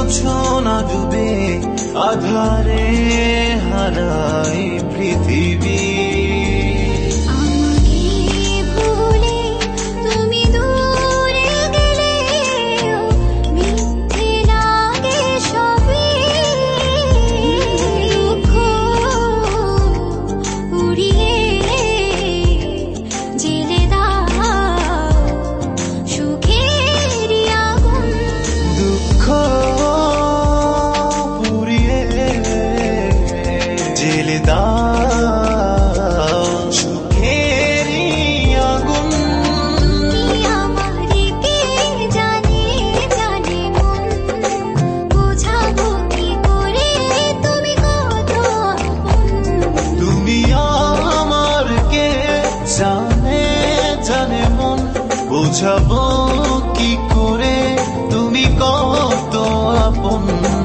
জোছনা ডুবে আধারে হারায় পৃথিবী। বোঝাবো কি করে তুমি কত আপন।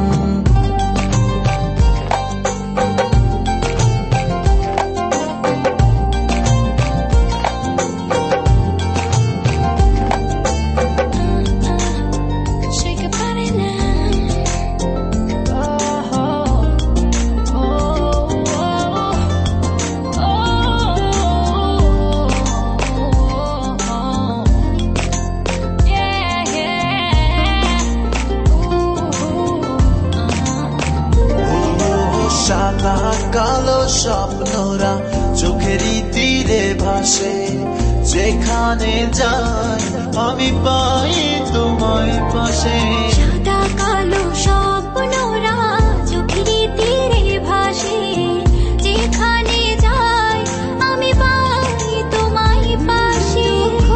সাদা কালো স্বপ্নরা চোখেরই তীরে ভাসে, যেখানে যাই আমি পাই তোমায় পাশে। সাদা কালো স্বপ্নরা চোখেরই তীরে ভাসে, যেখানে যাই আমি পাই তোমায় পাশে।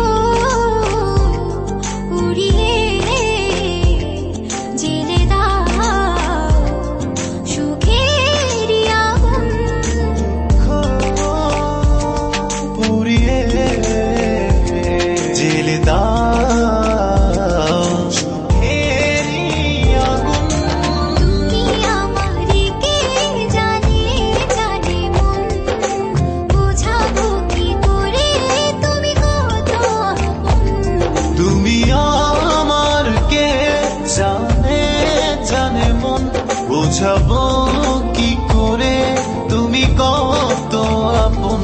উড়িয়ে জেলে দাও সুখের আগুন, পুড়িয়ে জেলে দাও সুখের আগুন। তুমি আমারে কে জানে জানে মন, বোঝাবো কি করে তুমি কত আপন। তুমি আমার কে জানে জানে মন, বোঝাবো কি করে তুমি কত আপন।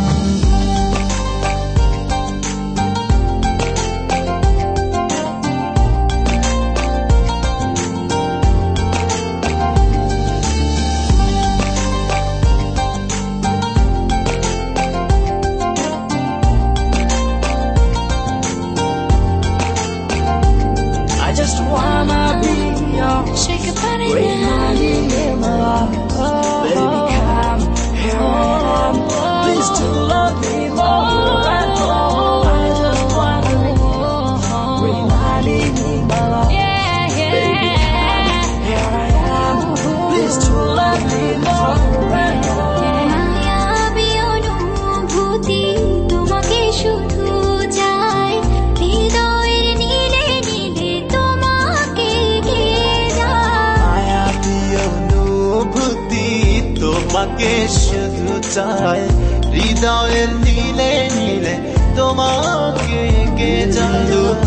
I just wanna be your Shake your body great now. honey in my life. Baby, come here I am. Please do love me more and more. I just wanna be your great honey in my life. Baby, come here I am. Please do love me more and more. মায়াবী অনুভূতি তোমাকে শুধু চাই, হৃদয়ের নীলে নীলে তোমাকে গেয়ে যায়। মায়াবী অনুভূতি তোমাকে শুধু চাই, হৃদয়ের নীলে নীলে তোমাকে গে যায়। দুঃখ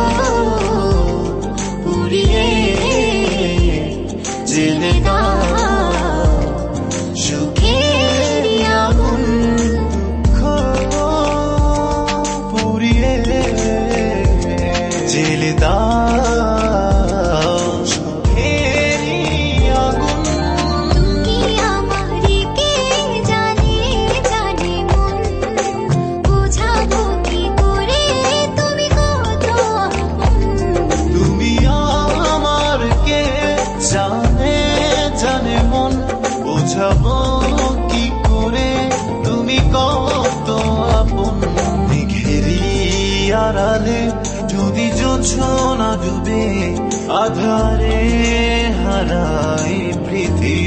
পুড়িয়ে জেলে দাও সুখের আগুন। দুঃখ পুড়িয়ে জেলে দাও সুখের আগুন। তুমি আমারে কে জানে জানে মন, বোঝাবো কি করে তুমি কত আপন। তুমি আমার কে জানে জানে মন, বোঝাবো কি করে তুমি কত আপন। মেঘেরি আড়ালে যদি জোছনা ডুবে আধারে হারায় পৃথিবী।